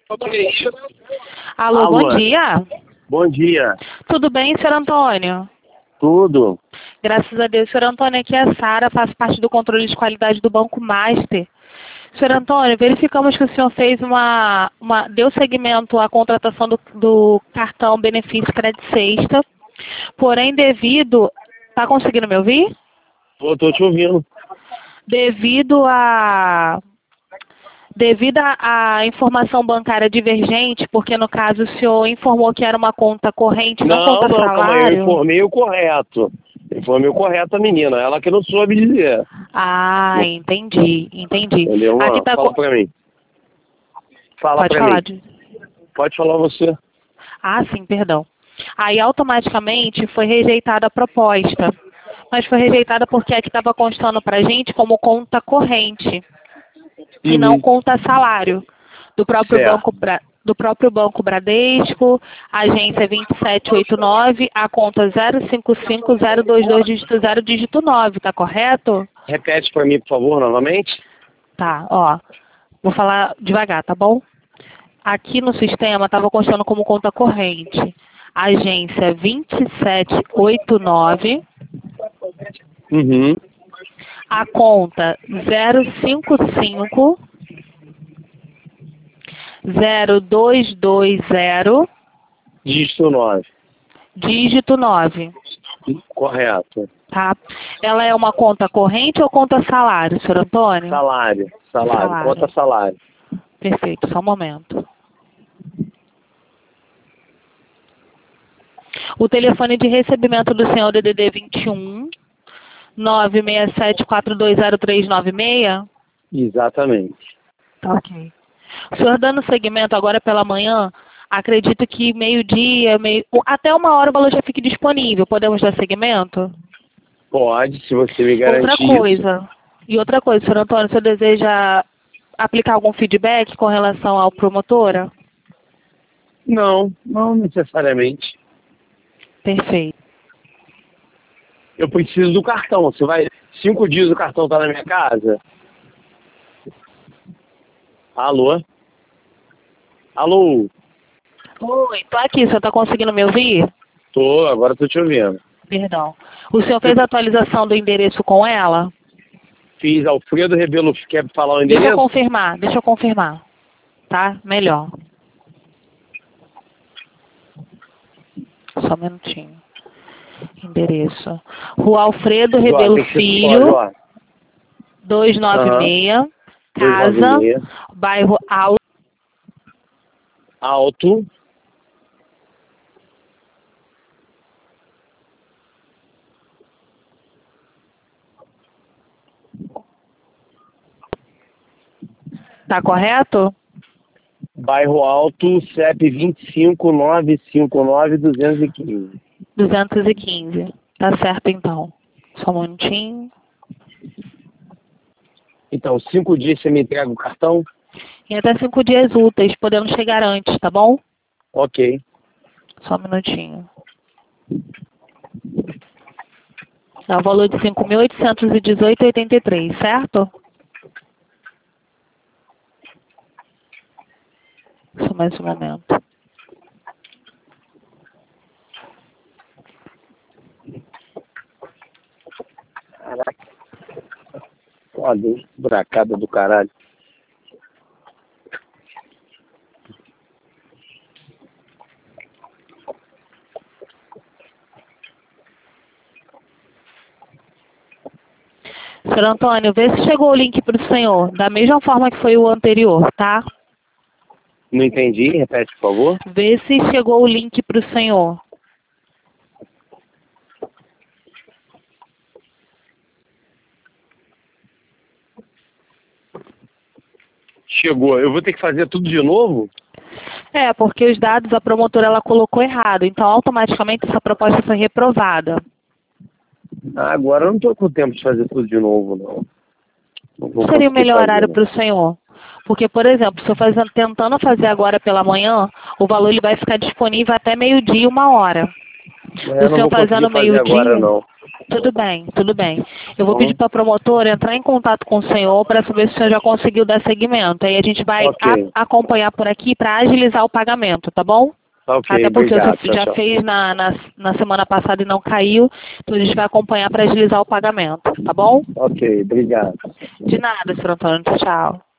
Alô, Alô. bom dia. Bom dia. Tudo bem, senhor Antônio? Tudo? Graças a Deus. Senhor Antônio, aqui é a Sara, faço parte do controle de qualidade do Banco Master. Senhor Antônio, verificamos que o senhor fez deu seguimento à contratação do cartão benefício crédito sexta, porém devido... Tá conseguindo me ouvir? Tô te ouvindo. Devido à informação bancária divergente, porque no caso o senhor informou que era uma conta corrente, não conta Calma aí, eu salário. informei o correto. Informei o correto a menina, ela que não soube dizer. Ah, entendi. Entendeu, Aqui mano? tá Fala pra mim. Fala Pode pra falar. mim. Pode falar você. Ah, sim, perdão. Aí automaticamente foi rejeitada a proposta. Mas foi rejeitada porque aqui estava constando pra gente como conta corrente e não conta salário do próprio Certo. Banco Bradesco, agência 2789, a conta 055022 dígito 0 dígito 9, tá correto? Repete pra mim, por favor, novamente. Tá, ó. Vou falar devagar, tá bom? Aqui no sistema estava constando como conta corrente. Agência 2789, Uhum. a conta 055 0220 Dígito 9. dígito 9, Correto. tá? Ela é uma conta corrente ou conta salário, senhor Antônio? Salário. Salário. Conta salário. Perfeito, só um momento. O telefone de recebimento do senhor DDD 21 967420396? Exatamente. Tá ok. O senhor dando seguimento agora pela manhã, acredito que meio-dia, até 1 hora o valor já fique disponível. Podemos dar seguimento? Pode, se você me garantir Outra coisa, senhor Antônio, o senhor deseja aplicar algum feedback com relação ao promotora? Não necessariamente. Perfeito. Eu preciso do cartão. Você vai... 5 dias o cartão tá na minha casa? Alô? Alô? Oi, tô aqui, o senhor tá conseguindo me ouvir? Agora tô te ouvindo. Perdão. O senhor fez a atualização do endereço com ela? Fiz. Alfredo Rebelo, quer falar o Deixa endereço? eu confirmar. Tá? Melhor. Só um minutinho. Endereço. Rua Alfredo Rebelo Filho, 296, Casa, 296. bairro Alto. Tá correto? Bairro Alto, CEP 25959-215. 215. Tá certo, então. Só um minutinho. Então, 5 dias você me entrega o cartão? Em até 5 dias úteis, podendo chegar antes, tá bom? Ok. Só um minutinho. É o valor de 5.818,83, certo? Só mais um momento. Caraca. Olha, buracada do caralho. Senhor Antônio, vê se chegou o link para o senhor, da mesma forma que foi o anterior, tá? Não entendi, repete, por favor. Vê se chegou o link para o senhor. Chegou. Eu vou ter que fazer tudo de novo? É, porque os dados a promotora ela colocou errado, então automaticamente essa proposta foi reprovada. Agora eu não estou com tempo de fazer tudo de novo, não. Não vou Seria o conseguir melhor fazer, horário não. para o senhor? Porque, por exemplo, se eu tentando fazer agora pela manhã, o valor ele vai ficar disponível até meio-dia, 1 hora. O Não senhor vou conseguir fazendo fazer agora, meio-dia, não. Tudo bem, tudo bem. Eu vou Bom. pedir para a promotora entrar em contato com o senhor para saber se o senhor já conseguiu dar seguimento. Aí a gente vai Ok. acompanhar por aqui para agilizar o pagamento, tá bom? Ok, Até porque obrigado. você Tchau, já tchau. fez na semana passada e não caiu, então a gente vai acompanhar para agilizar o pagamento, tá bom? Ok, obrigado. De nada, senhor Antônio. Tchau, tchau.